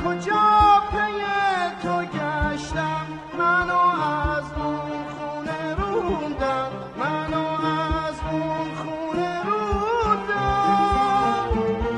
کجا پی تو گشتم، منو از اون خونه روندن، منو از اون خونه روندن.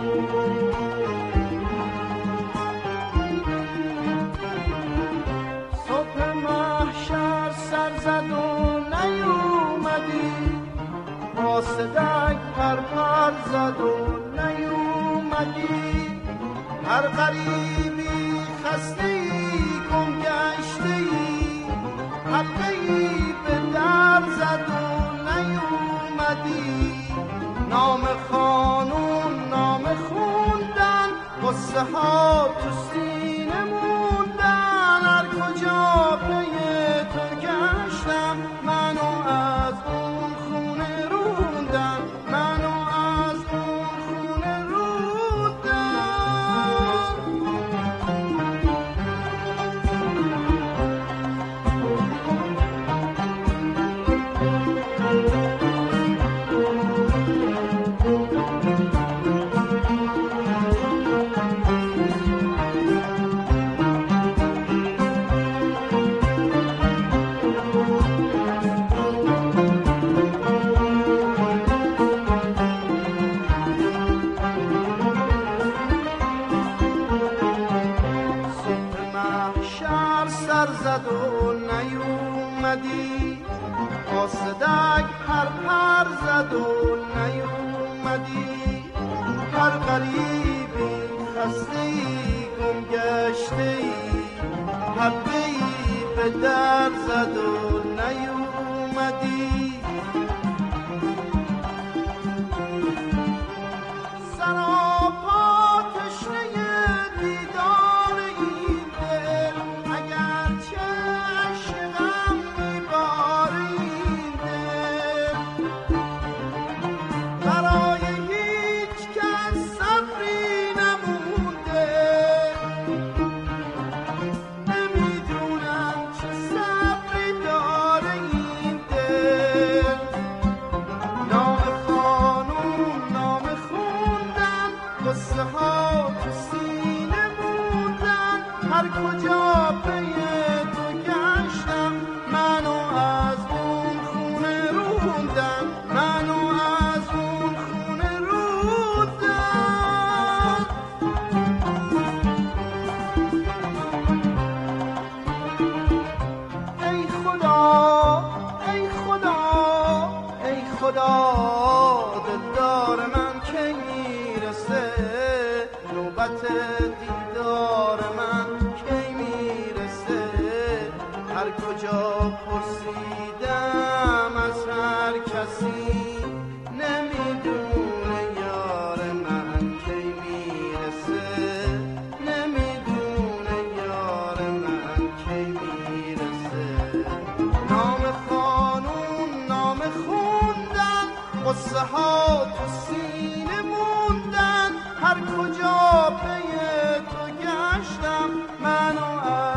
صبح محشر سر زد و نیومدی، با صدک پر زد و نیومدی. هر غریبی خسته‌ای گم گشته‌ای، حلقه‌ای به در زد و نیومدی. نام خانون نام خوندن، قصه ها تو سینه موندن. هر کجا پی تو گشتم، منو از اون خونه روندن، منو از اون خونه روندن. سر زد و نیومدی، با صدک پر زد و نیومدی. هر غریبی خسته‌ای گم گشته‌ای، حلقه‌ای به در زد و نیومدی. قصه ها تو سینه موندن. هر کجا پی تو گشتم، منو از اون خونه روندن، منو از اون خونه روندن. ای خدا ای خدا ای خدا، دلدار من کی میرسه؟ نوبت دیدار من کی میرسه؟ هر کجا پرسیدم از هر کسی، نمیدونه یار من کی میرسه، نمیدونه یار من کی میرسه. نام خانون نام خوندن، قصه ها تو سینه موندن. هر کجا پی تو گشتم، منو